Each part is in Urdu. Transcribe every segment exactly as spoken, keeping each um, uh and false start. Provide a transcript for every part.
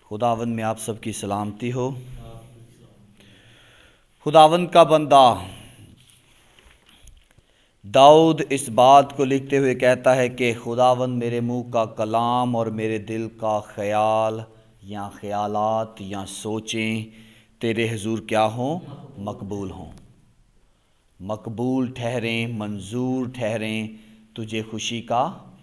خداوند میں آپ سب کی سلامتی ہو۔ خداوند کا بندہ داؤد اس بات کو لکھتے ہوئے کہتا ہے کہ خداوند میرے منہ کا کلام اور میرے دل کا خیال یا خیالات یا سوچیں تیرے حضور کیا ہوں؟ مقبول ہوں، مقبول ٹھہریں، منظور ٹھہریں، تجھے خوشی کا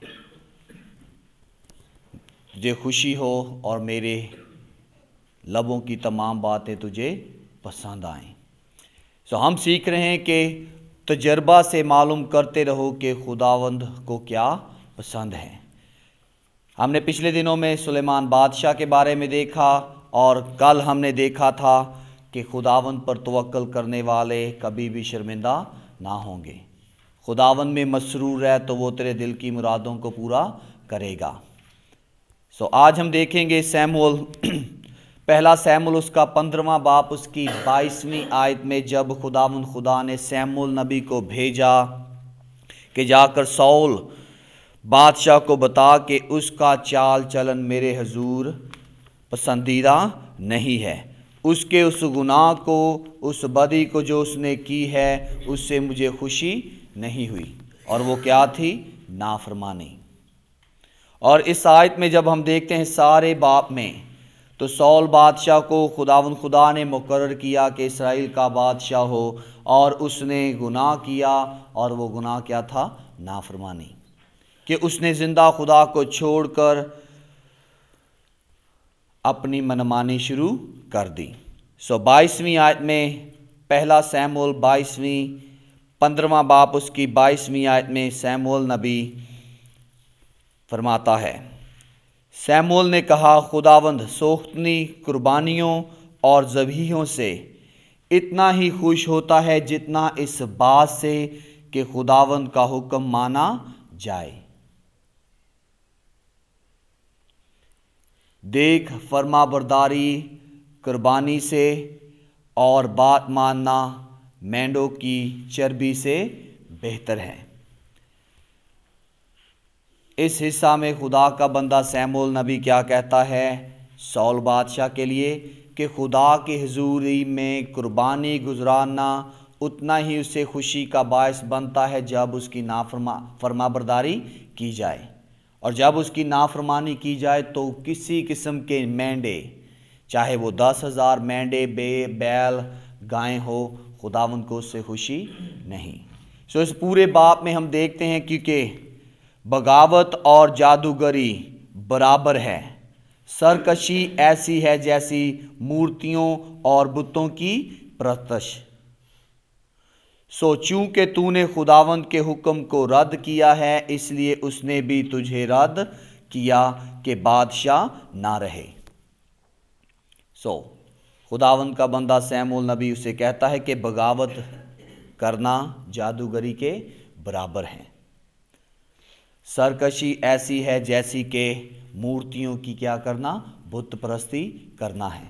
تجھے خوشی ہو اور میرے لبوں کی تمام باتیں تجھے پسند آئیں۔ سو ہم سیکھ رہے ہیں کہ تجربہ سے معلوم کرتے رہو کہ خداوند کو کیا پسند ہے۔ ہم نے پچھلے دنوں میں سلیمان بادشاہ کے بارے میں دیکھا اور کل ہم نے دیکھا تھا کہ خداوند پر توکل کرنے والے کبھی بھی شرمندہ نہ ہوں گے۔ خداوند میں مسرور ہے تو وہ تیرے دل کی مرادوں کو پورا کرے گا۔ سو آج ہم دیکھیں گے سیموئیل پہلا سیموئیل اس کا پندرہواں باپ اس کی بائیسویں آیت میں، جب خداوند خدا نے سیموئیل نبی کو بھیجا کہ جا کر ساؤل بادشاہ کو بتا کہ اس کا چال چلن میرے حضور پسندیدہ نہیں ہے، اس کے اس گناہ کو، اس بدی کو جو اس نے کی ہے، اس سے مجھے خوشی نہیں ہوئی۔ اور وہ کیا تھی؟ نافرمانی۔ اور اس آیت میں جب ہم دیکھتے ہیں سارے باپ میں، تو ساؤل بادشاہ کو خداوند خدا نے مقرر کیا کہ اسرائیل کا بادشاہ ہو، اور اس نے گناہ کیا، اور وہ گناہ کیا تھا؟ نافرمانی، کہ اس نے زندہ خدا کو چھوڑ کر اپنی منمانی شروع کر دی۔ سو بائیسویں آیت میں پہلا سیموئیل بائیسویں پندرہواں باپ اس کی بائیسویں آیت میں سیموئیل نبی فرماتا ہے، سیموئیل نے کہا خداوند سوختنی قربانیوں اور ذبیحوں سے اتنا ہی خوش ہوتا ہے جتنا اس بات سے کہ خداوند کا حکم مانا جائے۔ دیکھ فرما برداری قربانی سے اور بات ماننا مینڈوں کی چربی سے بہتر ہے۔ اس حصہ میں خدا کا بندہ سیموئیل نبی کیا کہتا ہے ساؤل بادشاہ کے لیے کہ خدا کی حضوری میں قربانی گزارنا اتنا ہی اسے خوشی کا باعث بنتا ہے جب اس کی نافرما فرما برداری کی جائے، اور جب اس کی نافرمانی کی جائے تو کسی قسم کے مینڈے، چاہے وہ دس ہزار مینڈے بے بیل گائیں ہو، خداوند کو اس سے خوشی نہیں۔ سو اس پورے باپ میں ہم دیکھتے ہیں کیونکہ بغاوت اور جادوگری برابر ہے، سرکشی ایسی ہے جیسی مورتیوں اور بتوں کی پرستش۔ سو چونکہ تو نے خداوند کے حکم کو رد کیا ہے، اس لیے اس نے بھی تجھے رد کیا کہ بادشاہ نہ رہے۔ سو خداوند کا بندہ سیموئیل نبی اسے کہتا ہے کہ بغاوت کرنا جادوگری کے برابر ہے، سرکشی ایسی ہے جیسی کہ مورتیوں کی کیا کرنا؟ بت پرستی کرنا ہے،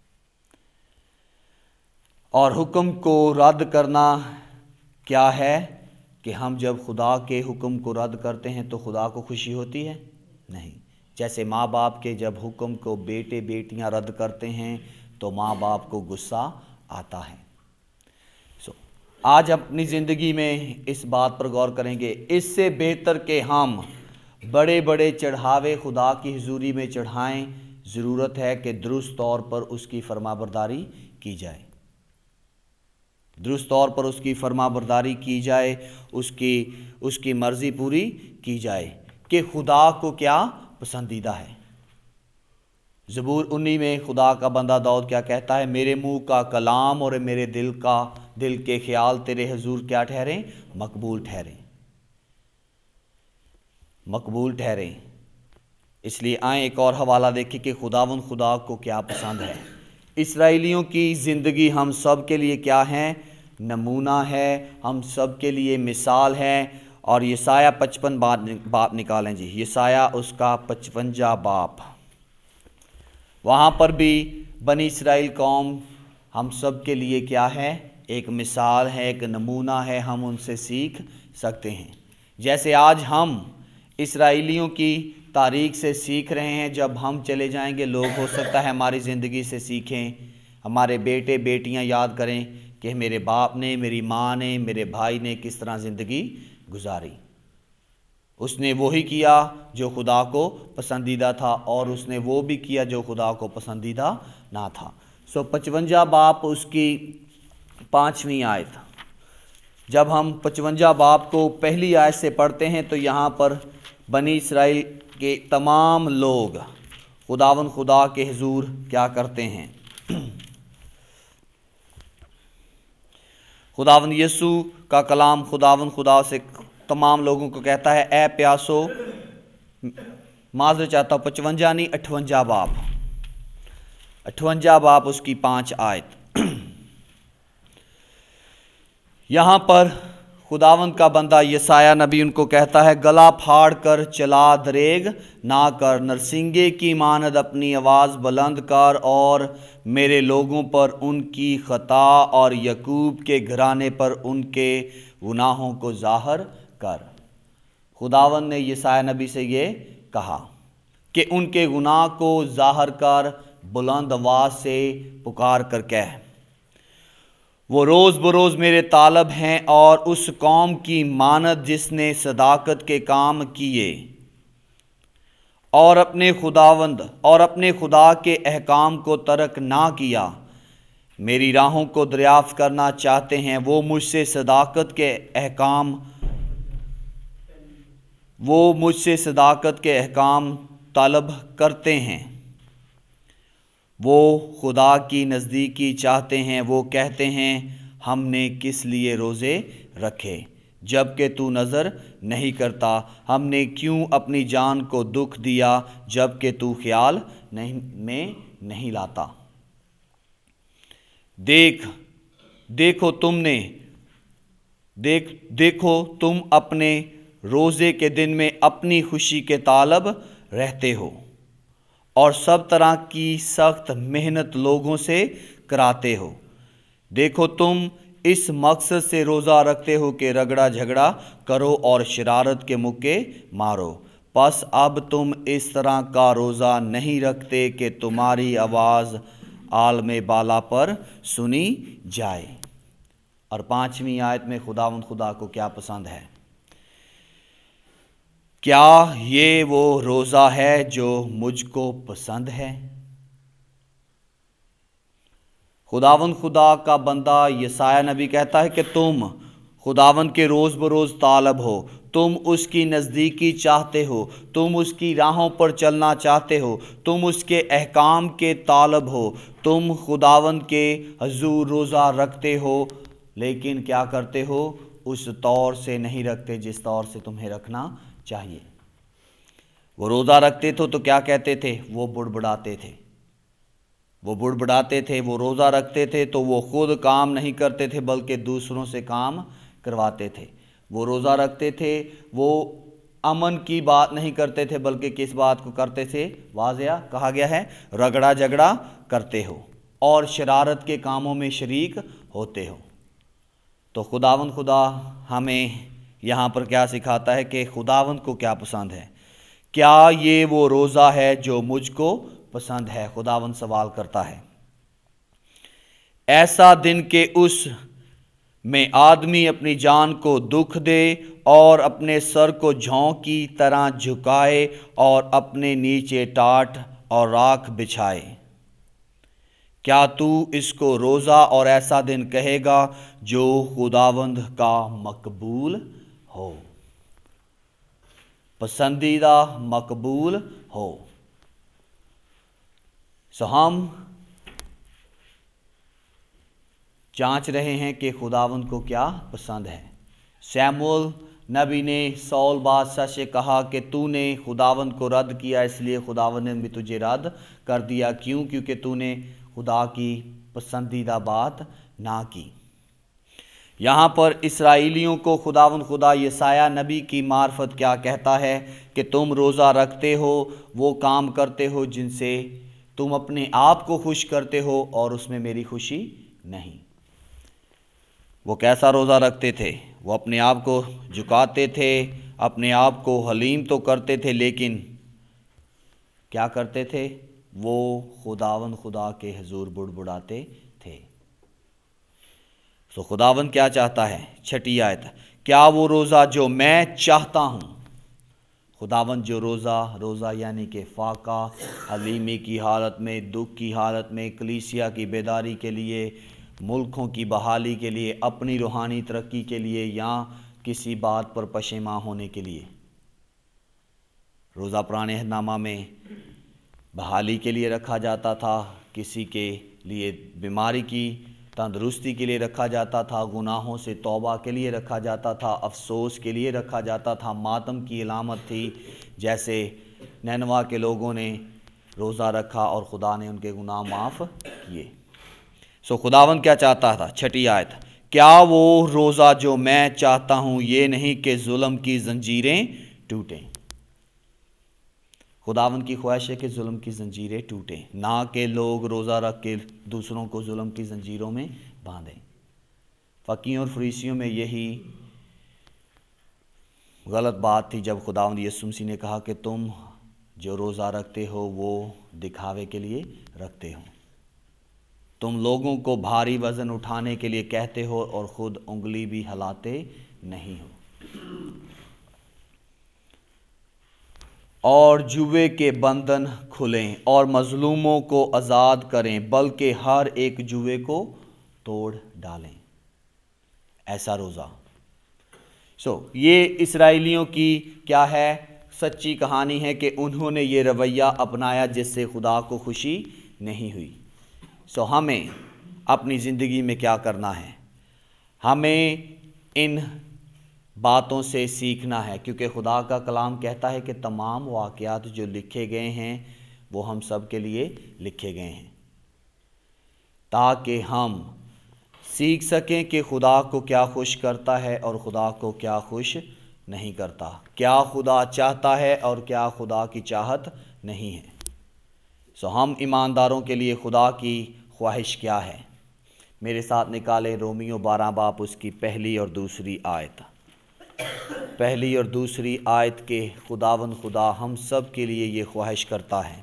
اور حکم کو رد کرنا کیا ہے کہ ہم جب خدا کے حکم کو رد کرتے ہیں تو خدا کو خوشی ہوتی ہے؟ نہیں۔ جیسے ماں باپ کے جب حکم کو بیٹے بیٹیاں رد کرتے ہیں تو ماں باپ کو غصہ آتا ہے۔ سو آج اپنی زندگی میں اس بات پر غور کریں گے، اس سے بہتر کہ ہم بڑے بڑے چڑھاوے خدا کی حضوری میں چڑھائیں، ضرورت ہے کہ درست طور پر اس کی فرما برداری کی جائے، درست طور پر اس کی فرما برداری کی جائے، اس کی اس کی مرضی پوری کی جائے کہ خدا کو کیا پسندیدہ ہے۔ زبور انی میں خدا کا بندہ داؤد کیا کہتا ہے؟ میرے منہ کا کلام اور میرے دل کا دل کے خیال تیرے حضور کیا ٹھہریں؟ مقبول ٹھہریں، مقبول ٹھہریں۔ اس لیے آئیں ایک اور حوالہ دیکھیں کہ خداوند خدا کو کیا پسند ہے۔ اسرائیلیوں کی زندگی ہم سب کے لیے کیا ہے؟ نمونہ ہے، ہم سب کے لیے مثال ہے۔ اور یسایہ پچپن باپ نکالیں جی، یسایہ اس کا پچپنجا باپ، وہاں پر بھی بنی اسرائیل قوم ہم سب کے لیے کیا ہے؟ ایک مثال ہے، ایک نمونہ ہے، ہم ان سے سیکھ سکتے ہیں۔ جیسے آج ہم اسرائیلیوں کی تاریخ سے سیکھ رہے ہیں. جب ہم چلے جائیں گے لوگ ہو سکتا ہے ہماری زندگی سے سیکھیں, ہمارے بیٹے بیٹیاں یاد کریں کہ میرے باپ نے, میری ماں نے, میرے بھائی نے کس طرح زندگی گزاری. اس نے وہی کیا جو خدا کو پسندیدہ تھا اور اس نے وہ بھی کیا جو خدا کو پسندیدہ نہ تھا. سو پچونجا باپ اس کی پانچویں آیت. جب ہم پچونجا باپ کو پہلی آیت سے پڑھتے ہیں تو یہاں پر بنی اسرائیل کے تمام لوگ خداوند خدا کے حضور کیا کرتے ہیں. خداوند یسوع کا کلام خداوند خدا سے تمام لوگوں کو کہتا ہے, اے پیاسو, معذرت چاہتا ہوں پچونجا نہیں اٹھونجا باپ, اٹھونجا باپ اس کی پانچ آیت. یہاں پر خداوند کا بندہ یسایہ نبی ان کو کہتا ہے, گلا پھاڑ کر چلا دریغ نہ کر, نرسنگے کی ماند اپنی آواز بلند کر, اور میرے لوگوں پر ان کی خطا اور یعقوب کے گھرانے پر ان کے گناہوں کو ظاہر کر. خداوند نے یسایہ نبی سے یہ کہا کہ ان کے گناہ کو ظاہر کر, بلند آواز سے پکار کر کہہ, وہ روز بروز میرے طالب ہیں, اور اس قوم کی مانند جس نے صداقت کے کام کیے اور اپنے خداوند اور اپنے خدا کے احکام کو ترک نہ کیا, میری راہوں کو دریافت کرنا چاہتے ہیں. وہ مجھ سے صداقت کے احکام وہ مجھ سے صداقت کے احکام طلب کرتے ہیں. وہ خدا کی نزدیکی چاہتے ہیں. وہ کہتے ہیں, ہم نے کس لیے روزے رکھے جب کہ تو نظر نہیں کرتا, ہم نے کیوں اپنی جان کو دکھ دیا جب کہ تو خیال نہیں میں نہیں لاتا. دیکھ دیکھو تم نے دیکھ دیکھو تم اپنے روزے کے دن میں اپنی خوشی کے طالب رہتے ہو, اور سب طرح کی سخت محنت لوگوں سے کراتے ہو. دیکھو تم اس مقصد سے روزہ رکھتے ہو کہ رگڑا جھگڑا کرو اور شرارت کے مکے مارو. پس اب تم اس طرح کا روزہ نہیں رکھتے کہ تمہاری آواز عالم بالا پر سنی جائے. اور پانچویں آیت میں خداوند خدا کو کیا پسند ہے؟ کیا یہ وہ روزہ ہے جو مجھ کو پسند ہے؟ خداوند خدا کا بندہ یسایہ نبی کہتا ہے کہ تم خداوند کے روز بروز طالب ہو, تم اس کی نزدیکی چاہتے ہو, تم اس کی راہوں پر چلنا چاہتے ہو, تم اس کے احکام کے طالب ہو, تم خداوند کے حضور روزہ رکھتے ہو, لیکن کیا کرتے ہو؟ اس طور سے نہیں رکھتے جس طور سے تمہیں رکھنا چاہیے. وہ روزہ رکھتے تھے تو کیا کہتے تھے؟ وہ بڑبڑاتے تھے وہ بڑبڑاتے تھے وہ روزہ رکھتے تھے تو وہ خود کام نہیں کرتے تھے بلکہ دوسروں سے کام کرواتے تھے. وہ روزہ رکھتے تھے, وہ امن کی بات نہیں کرتے تھے بلکہ کس بات کو کرتے تھے؟ واضح کہا گیا ہے, رگڑا جھگڑا کرتے ہو اور شرارت کے کاموں میں شریک ہوتے ہو. تو خداوند خدا ہمیں یہاں پر کیا سکھاتا ہے کہ خداوند کو کیا پسند ہے؟ کیا یہ وہ روزہ ہے جو مجھ کو پسند ہے؟ خداوند سوال کرتا ہے. ایسا دن کہ اس میں آدمی اپنی جان کو دکھ دے اور اپنے سر کو جھونک کی طرح جھکائے اور اپنے نیچے ٹاٹ اور راکھ بچھائے. کیا تو اس کو روزہ اور ایسا دن کہے گا جو خداوند کا مقبول ہو؟ پسندیدہ مقبول ہو. سو ہم جانچ رہے ہیں کہ خداوند کو کیا پسند ہے. سیموئیل نبی نے سول بادشاہ سے کہا کہ تو نے خداوند کو رد کیا, اس لیے خداوند نے بھی تجھے رد کر دیا. کیوں؟ کیونکہ تو نے خدا کی پسندیدہ بات نہ کی. یہاں پر اسرائیلیوں کو خداوند خدا یسایہ نبی کی معرفت کیا کہتا ہے کہ تم روزہ رکھتے ہو, وہ کام کرتے ہو جن سے تم اپنے آپ کو خوش کرتے ہو اور اس میں میری خوشی نہیں. وہ کیسا روزہ رکھتے تھے؟ وہ اپنے آپ کو جھکاتے تھے, اپنے آپ کو حلیم تو کرتے تھے لیکن کیا کرتے تھے؟ وہ خداوند خدا کے حضور بڑبڑاتے تھے۔ تو خداوند کیا چاہتا ہے؟ چھٹی آیت، کیا وہ روزہ جو میں چاہتا ہوں، خداوند جو روزہ روزہ یعنی کہ فاقہ حلیمی کی حالت میں، دکھ کی حالت میں، کلیسیا کی بیداری کے لیے، ملکوں کی بحالی کے لیے، اپنی روحانی ترقی کے لیے، یا کسی بات پر پشیماں ہونے کے لیے، روزہ پرانے عہد نامہ میں بحالی کے لیے رکھا جاتا تھا، کسی کے لیے بیماری کی تندرستی کے لیے رکھا جاتا تھا، گناہوں سے توبہ کے لیے رکھا جاتا تھا، افسوس کے لیے رکھا جاتا تھا، ماتم کی علامت تھی، جیسے نینوا کے لوگوں نے روزہ رکھا اور خدا نے ان کے گناہ معاف کیے۔ سو خداوند کیا چاہتا تھا؟ چھٹی آیت، کیا وہ روزہ جو میں چاہتا ہوں یہ نہیں کہ ظلم کی زنجیریں ٹوٹیں۔ خداوند کی خواہش ہے کہ ظلم کی زنجیریں ٹوٹیں، نہ کہ لوگ روزہ رکھ کے دوسروں کو ظلم کی زنجیروں میں باندھیں۔ فقیوں اور فریسیوں میں یہی غلط بات تھی جب خداوند یسوع مسیح نے کہا کہ تم جو روزہ رکھتے ہو وہ دکھاوے کے لیے رکھتے ہو، تم لوگوں کو بھاری وزن اٹھانے کے لیے کہتے ہو اور خود انگلی بھی ہلاتے نہیں ہو، اور جوے کے بندھن کھلیں اور مظلوموں کو آزاد کریں، بلکہ ہر ایک جوے کو توڑ ڈالیں۔ ایسا روزہ۔ سو so, یہ اسرائیلیوں کی کیا ہے؟ سچی کہانی ہے کہ انہوں نے یہ رویہ اپنایا جس سے خدا کو خوشی نہیں ہوئی۔ سو so, ہمیں اپنی زندگی میں کیا کرنا ہے؟ ہمیں ان باتوں سے سیکھنا ہے، کیونکہ خدا کا کلام کہتا ہے کہ تمام واقعات جو لکھے گئے ہیں وہ ہم سب کے لیے لکھے گئے ہیں، تاکہ ہم سیکھ سکیں کہ خدا کو کیا خوش کرتا ہے اور خدا کو کیا خوش نہیں کرتا، کیا خدا چاہتا ہے اور کیا خدا کی چاہت نہیں ہے۔ سو ہم ایمانداروں کے لیے خدا کی خواہش کیا ہے؟ میرے ساتھ نکالے رومیو بارہ باب اس کی پہلی اور دوسری آیت۔ پہلی اور دوسری آیت کے خداوند خدا ہم سب کے لیے یہ خواہش کرتا ہے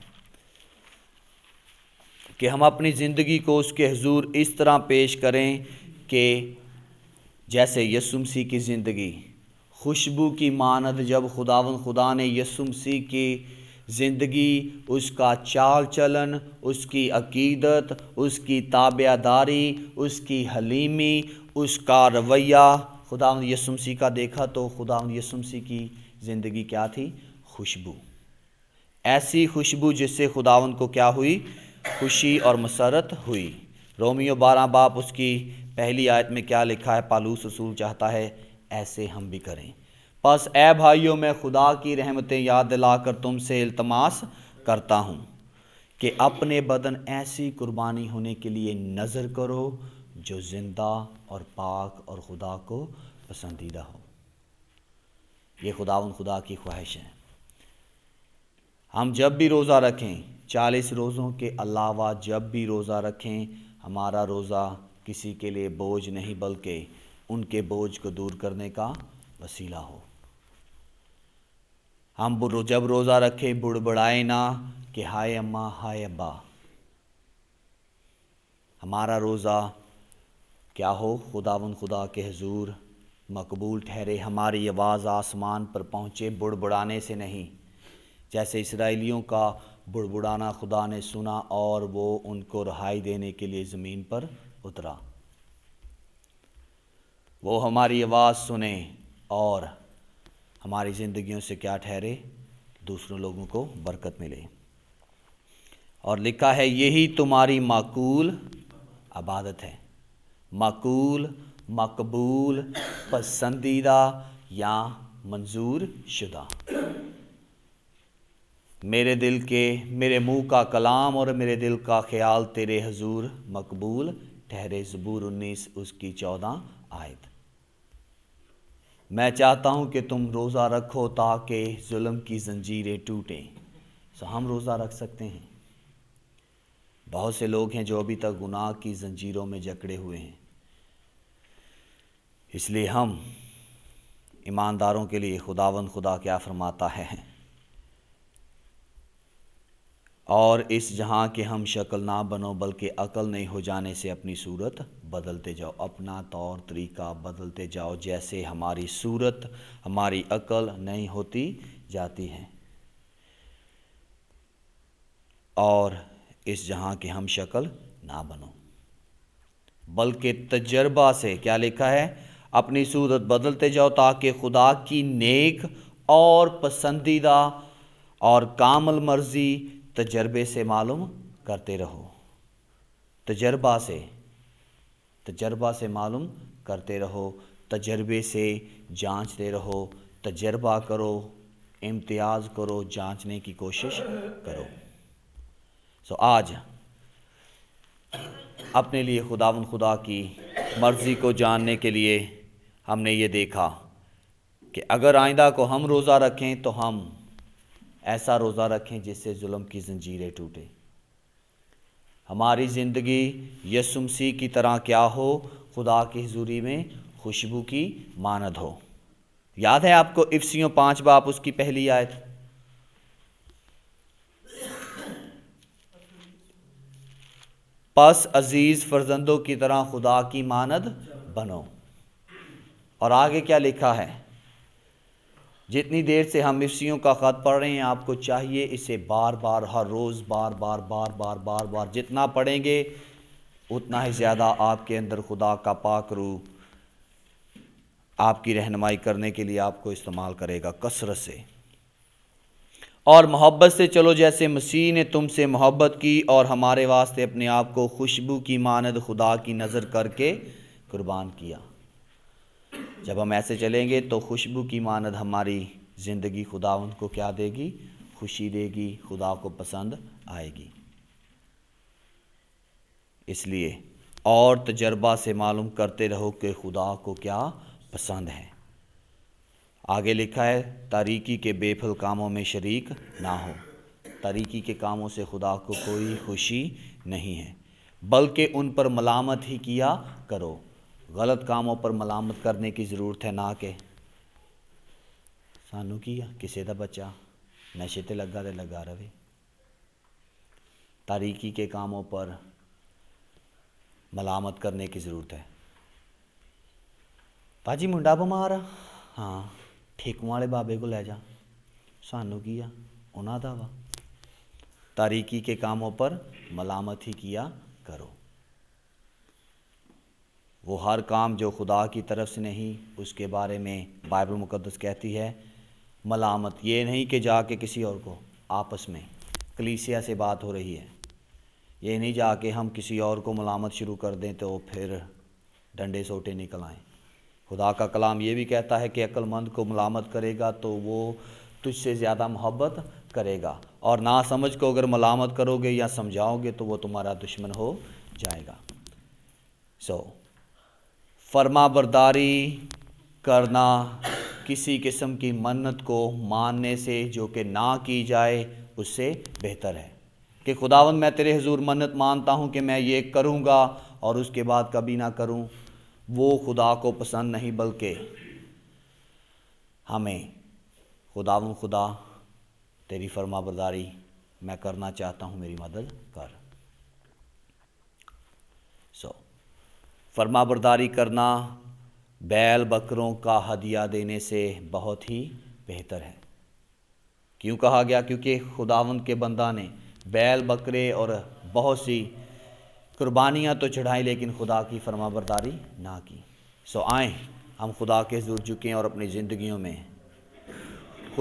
کہ ہم اپنی زندگی کو اس کے حضور اس طرح پیش کریں کہ جیسے یسوع مسیح کی زندگی خوشبو کی مانند، جب خداوند خدا نے یسوع مسیح کی زندگی، اس کا چال چلن، اس کی عقیدت، اس کی تابع داری، اس کی حلیمی، اس کا رویہ خداوند یسوع مسیح کا دیکھا تو خداوند یسوع مسیح کی زندگی کیا تھی؟ خوشبو، ایسی خوشبو جس سے خداوند کو کیا ہوئی؟ خوشی اور مسرت ہوئی۔ رومیو بارہ باب اس کی پہلی آیت میں کیا لکھا ہے؟ پالوس رسول چاہتا ہے ایسے ہم بھی کریں۔ پس اے بھائیوں، میں خدا کی رحمتیں یاد دلا کر تم سے التماس کرتا ہوں کہ اپنے بدن ایسی قربانی ہونے کے لیے نظر کرو جو زندہ اور پاک اور خدا کو پسندیدہ ہو۔ یہ خداوند خدا کی خواہش ہے۔ ہم جب بھی روزہ رکھیں، چالیس روزوں کے علاوہ جب بھی روزہ رکھیں، ہمارا روزہ کسی کے لیے بوجھ نہیں بلکہ ان کے بوجھ کو دور کرنے کا وسیلہ ہو۔ ہم جب روزہ رکھیں بڑبڑائیں نہ کہ ہائے اماں ہائے ابا۔ ہمارا روزہ کیا ہو؟ خداوند خدا کے حضور مقبول ٹھہرے، ہماری آواز آسمان پر پہنچے، بڑبڑانے سے نہیں، جیسے اسرائیلیوں کا بڑبڑانا خدا نے سنا اور وہ ان کو رہائی دینے کے لیے زمین پر اترا۔ وہ ہماری آواز سنے اور ہماری زندگیوں سے کیا ٹھہرے؟ دوسروں لوگوں کو برکت ملے۔ اور لکھا ہے یہی تمہاری معقول عبادت ہے، معقول، مقبول، پسندیدہ یا منظور شدہ۔ میرے دل کے میرے منہ کا کلام اور میرے دل کا خیال تیرے حضور مقبول ٹھہرے۔ زبور انیس اس کی چودہ آیت۔ میں چاہتا ہوں کہ تم روزہ رکھو تاکہ ظلم کی زنجیریں ٹوٹیں۔ سو ہم روزہ رکھ سکتے ہیں۔ بہت سے لوگ ہیں جو ابھی تک گناہ کی زنجیروں میں جکڑے ہوئے ہیں، اس لیے ہم ایمانداروں کے لیے خداوند خدا کیا فرماتا ہے؟ اور اس جہاں کے ہم شکل نہ بنو بلکہ عقل نہیں ہو جانے سے اپنی صورت بدلتے جاؤ، اپنا طور طریقہ بدلتے جاؤ، جیسے ہماری صورت ہماری عقل نہیں ہوتی جاتی ہے، اور اس جہاں کے ہم شکل نہ بنو بلکہ تجربہ سے، کیا لکھا ہے، اپنی صورت بدلتے جاؤ تاکہ خدا کی نیک اور پسندیدہ اور کامل مرضی تجربے سے معلوم کرتے رہو۔ تجربہ سے تجربہ سے معلوم کرتے رہو، تجربے سے جانچتے رہو، تجربہ کرو، امتیاز کرو، جانچنے کی کوشش کرو۔ سو آج اپنے لیے خداوند خدا کی مرضی کو جاننے کے لیے ہم نے یہ دیکھا کہ اگر آئندہ کو ہم روزہ رکھیں تو ہم ایسا روزہ رکھیں جس سے ظلم کی زنجیریں ٹوٹے، ہماری زندگی یسوع مسیح کی طرح کیا ہو، خدا کی حضوری میں خوشبو کی مانند ہو۔ یاد ہے آپ کو افسیوں پانچ باب اس کی پہلی آیت، پس عزیز فرزندوں کی طرح خدا کی مانند بنو، اور آگے کیا لکھا ہے، جتنی دیر سے ہم افسیوں کا خط پڑھ رہے ہیں آپ کو چاہیے اسے بار بار ہر روز بار بار بار بار بار بار جتنا پڑھیں گے اتنا ہی زیادہ آپ کے اندر خدا کا پاک روح آپ کی رہنمائی کرنے کے لیے آپ کو استعمال کرے گا کثرت سے۔ اور محبت سے چلو جیسے مسیح نے تم سے محبت کی اور ہمارے واسطے اپنے آپ کو خوشبو کی مانند خدا کی نظر کر کے قربان کیا۔ جب ہم ایسے چلیں گے تو خوشبو کی مانند ہماری زندگی خداوند کو کیا دے گی، خوشی دے گی، خدا کو پسند آئے گی۔ اس لیے اور تجربہ سے معلوم کرتے رہو کہ خدا کو کیا پسند ہے۔ آگے لکھا ہے تاریکی کے بے پھل کاموں میں شریک نہ ہو، تاریکی کے کاموں سے خدا کو کوئی خوشی نہیں ہے، بلکہ ان پر ملامت ہی کیا کرو۔ غلط کاموں پر ملامت کرنے کی ضرورت ہے، نہ کہ سانو کیا کسی دا بچہ نشے تے لگا تے لگا رہے۔ تاریکی کے کاموں پر ملامت کرنے کی ضرورت ہے۔ باجی منڈا بمار آ، ہاں ٹھیکوں والے بابے کو لے جا، سانو کیا انہاں دا وا۔ تاریکی کے کاموں پر ملامت ہی کیا کرو۔ وہ ہر کام جو خدا کی طرف سے نہیں، اس کے بارے میں بائبل مقدس کہتی ہے ملامت، یہ نہیں کہ جا کے کسی اور کو، آپس میں کلیسیا سے بات ہو رہی ہے، یہ نہیں جا کے ہم کسی اور کو ملامت شروع کر دیں تو پھر ڈنڈے سوٹے نکل آئیں۔ خدا کا کلام یہ بھی کہتا ہے کہ عقل مند کو ملامت کرے گا تو وہ تجھ سے زیادہ محبت کرے گا، اور نا سمجھ کو اگر ملامت کرو گے یا سمجھاؤ گے تو وہ تمہارا دشمن ہو جائے گا۔ سو فرما برداری کرنا کسی قسم کی منت کو ماننے سے جو کہ نہ کی جائے اس سے بہتر ہے کہ خداوند میں تیرے حضور منت مانتا ہوں کہ میں یہ کروں گا اور اس کے بعد کبھی نہ کروں، وہ خدا کو پسند نہیں، بلکہ ہمیں خداوند خدا تیری فرما برداری میں کرنا چاہتا ہوں، میری مدد کر۔ سو فرما برداری کرنا بیل بکروں کا ہدیہ دینے سے بہت ہی بہتر ہے۔ کیوں کہا گیا؟ کیونکہ خداوند کے بندہ نے بیل بکرے اور بہت سی قربانیاں تو چڑھائیں لیکن خدا کی فرما برداری نہ کی۔ سو آئیں ہم خدا کے حضور جھکیں اور اپنی زندگیوں میں